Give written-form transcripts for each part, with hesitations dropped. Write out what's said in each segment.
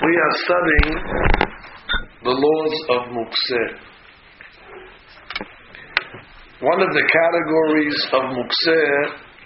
We are studying the laws of Mukseh. One of the categories of Mukseh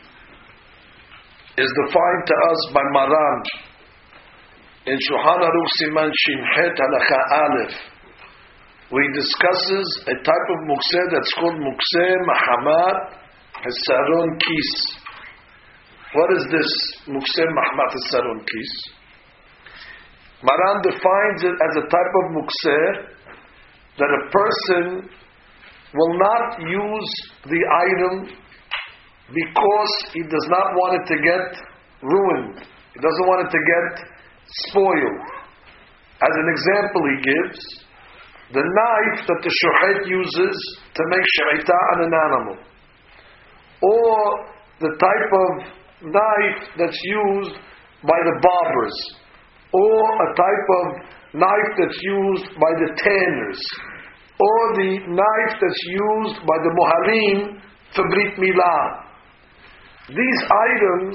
is defined to us by Maran in Shulchan Aruch Siman Shin Het Halacha Aleph. We discusses a type of Mukseh that's called Mukseh Mahamat Hasaron Kis. What is this Mukseh Mahamat Hasaron Kis? Maran defines it as a type of mukseh that a person will not use the item because he does not want it to get ruined. He doesn't want it to get spoiled. As an example he gives, the knife that the shochet uses to make shechita on an animal, or the type of knife that's used by the barbers, or a type of knife that's used by the tanners, or the knife that's used by the mohalim for brit milah. These items,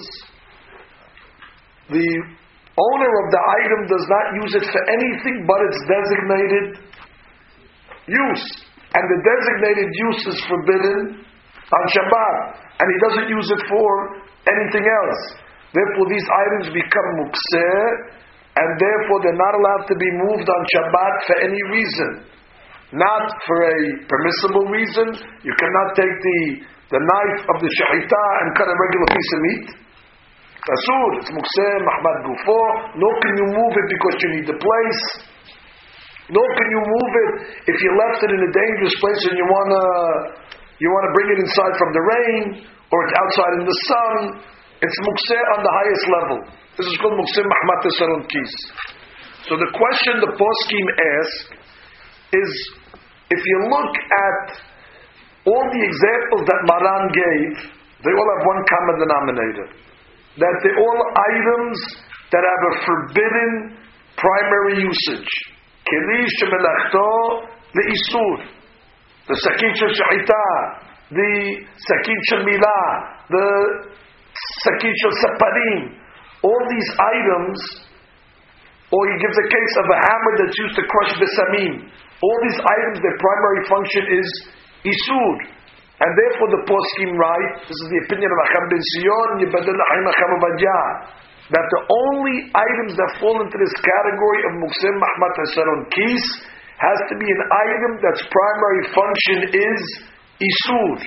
the owner of the item does not use it for anything but its designated use, and the designated use is forbidden on Shabbat, and he doesn't use it for anything else. Therefore these items become mukseh, and therefore they're not allowed to be moved on Shabbat for any reason. Not for a permissible reason. You cannot take the knife of the shechita and cut a regular piece of meat. Asur, it's mukseh, mahmad gufo. Nor can you move it because you need the place. Nor can you move it if you left it in a dangerous place and you wanna bring it inside from the rain, or it's outside in the sun. It's mukseh on the highest level. This is called Mukseh Mahmat Hasaron Kis. So the question the poskim ask is, if you look at all the examples that Maran gave, they all have one common denominator. That they're all items that have a forbidden primary usage. Keli shemelachto le'isur. The sakin shel shechita, the sakin shel milah, the sakin shel separim. All these items, or he gives a case of a hammer that's used to crush besamim. All these items, their primary function is isur. And therefore the poskim write, this is the opinion of Acham ben Sion, Yibadel L'chaim Acham Ovadia, that the only items that fall into this category of Mukseh Mahmat Hasaron Kis has to be an item that's primary function is isur.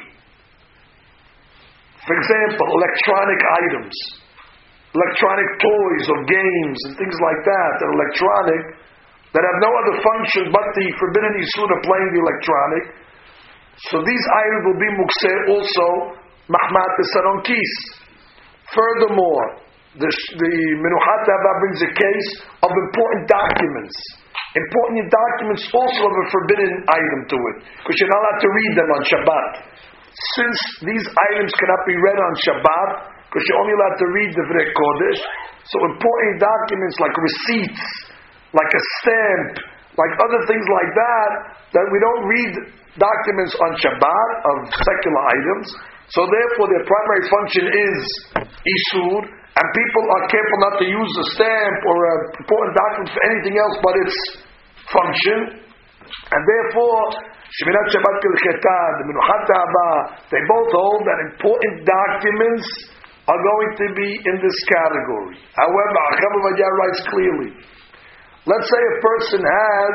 For example, electronic items. Electronic toys or games and things like that are electronic, that have no other function but the forbidden isur of playing the electronic. So these items will be mukseh also mahmat hasaron kis. Furthermore, the Menuchat Haba brings a case of important documents. Important documents also have a forbidden item to it, because you're not allowed to read them on Shabbat. Since these items cannot be read on Shabbat, because you're only allowed to read the Divrei Kodesh, so important documents like receipts, like a stamp, like other things like that we don't read documents on Shabbat of secular items, so therefore their primary function is isur, and people are careful not to use a stamp or an important document for anything else but its function, and therefore Sheminat Shabbat Kilcheta, the Menuchat Haba, they both hold that important documents are going to be in this category. However, Acham Ovadia writes clearly. Let's say a person has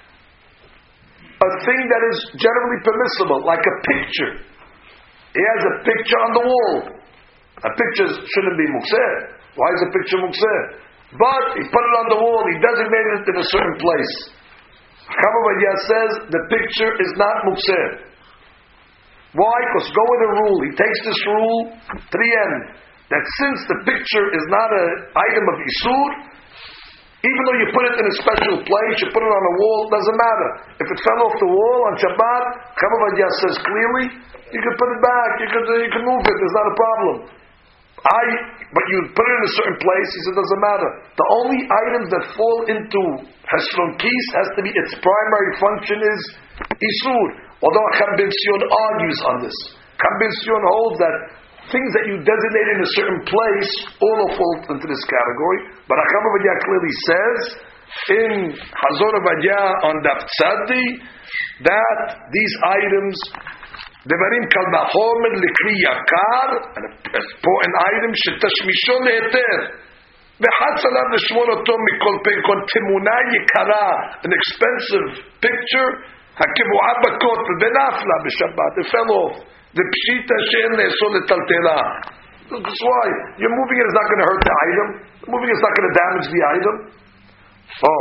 a thing that is generally permissible, like a picture. He has a picture on the wall. A picture shouldn't be mukseh. Why is a picture mukseh? But he put it on the wall, he designated it in a certain place. Acham Ovadia says the picture is not mukseh. Why? Because go with a rule. He takes this rule to the end, that since the picture is not an item of isur, even though you put it in a special place, you put it on a wall, it doesn't matter. If it fell off the wall on Shabbat, Acham Ovadia says clearly, you can put it back, you can move it, there's not a problem. But you put it in a certain place, he said it doesn't matter. The only items that fall into Hasaron Kis has to be, its primary function is isur. Although Acham ben Sion argues on this. Acham ben Sion holds that things that you designate in a certain place all fall into this category. But Acham Ovadia clearly says in Hazor Avadia on Daf Tzadi that these items, Devarim Kal Bachomer Likri Yakar, an important item, Shetashmisho Leheter, V'chatz alav l'shmor oto mikol pekon temuna yikara, an expensive picture, hakivu'a bakot v'benafla b'Shabbat, it fell off. The pshita she'en le'esol letaltela. That's why you're moving it is not going to hurt the item. Moving it is not going to damage the item. Oh,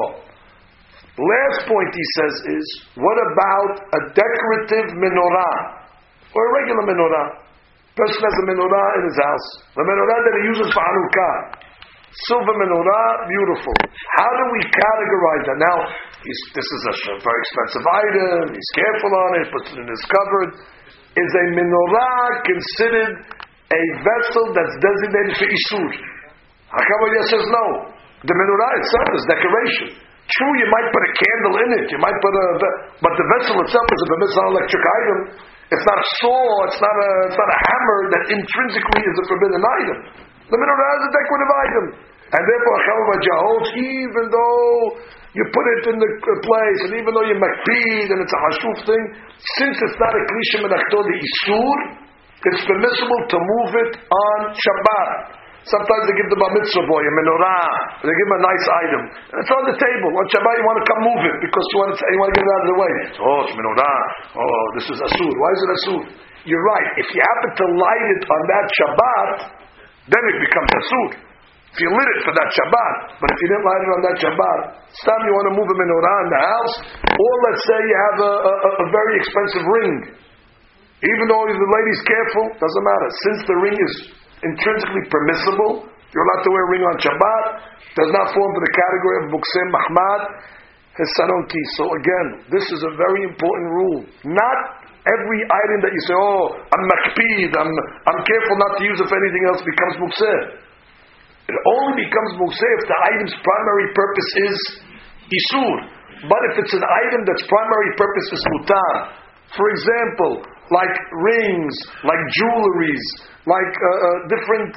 last point he says is, what about a decorative menorah or a regular menorah? Person has a menorah in his house. The menorah that he uses for Hanukkah. Silver menorah, beautiful. How do we categorize that? Now, this is a very expensive item. He's careful on it. Puts it in his cupboard. Is a menorah considered a vessel that's designated for isur? Hakavaya says no. The menorah itself is decoration. True, you might put a candle in it. You might put but the vessel itself is a electric item. It's not a saw. It's not a hammer that intrinsically is a forbidden item. The menorah is a decorative item. And therefore, holds, even though you put it in the place, and even though you makpid, and it's a hashuf thing, since it's not a klisha menachto the isur, it's permissible to move it on Shabbat. Sometimes they give the bar mitzvah boy a menorah, they give him a nice item, and it's on the table. On Shabbat you want to come move it, because you want to get it out of the way. Oh, it's menorah. Oh, this is asur. Why is it asur? You're right. If you happen to light it on that Shabbat, then it becomes asur. If you lit it for that Shabbat, but if you didn't light it on that Shabbat, some you want to move a menorah in the house, or let's say you have a very expensive ring. Even though the lady's careful, doesn't matter. Since the ring is intrinsically permissible, you're allowed to wear a ring on Shabbat, does not fall into the category of Muksem Mahmad, Hesaronki. So again, this is a very important rule. Not every item that you say, oh, I'm makpid, I'm careful not to use it for anything else, becomes mukseh. It only becomes mukseh if the item's primary purpose is isur. But if it's an item that's primary purpose is mutar, for example, like rings, like jewelries, like different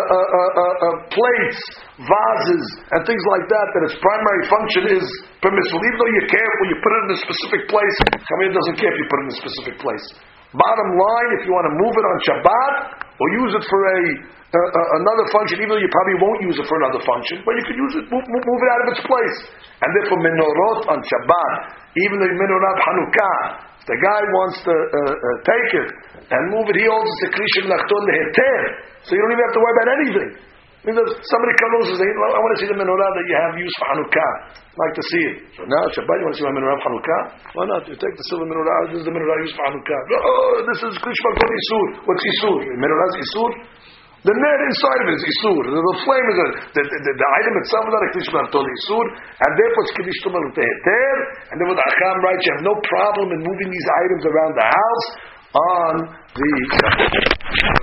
plates, vases, and things like that, that its primary function is permissible. Even though you're careful, you put it in a specific place. Kamil doesn't care if you put it in a specific place. Bottom line, if you want to move it on Shabbat, or use it for another function, even though you probably won't use it for another function, but you could use it, move it out of its place. And therefore, menorot on Shabbat, even the menorah Hanukkah, the guy wants to take it and move it, he holds it to klisha l'achton leheter, so you don't even have to worry about anything. I mean, somebody comes and says, I want to see the menorah that you have used for Hanukkah. I'd like to see it. So now, Shabbat, you want to see my menorah for Hanukkah? Why not? You take the silver menorah, this is the menorah used for Hanukkah. Oh, this is klisha l'achton isur. What's isur? Menorah is isur? The net inside of it is isur. The flame is the item itself is not a klisha l'achton isur, and therefore it's klisha l'achton leheter, and therefore the Acham writes, you have no problem in moving these items around the house on the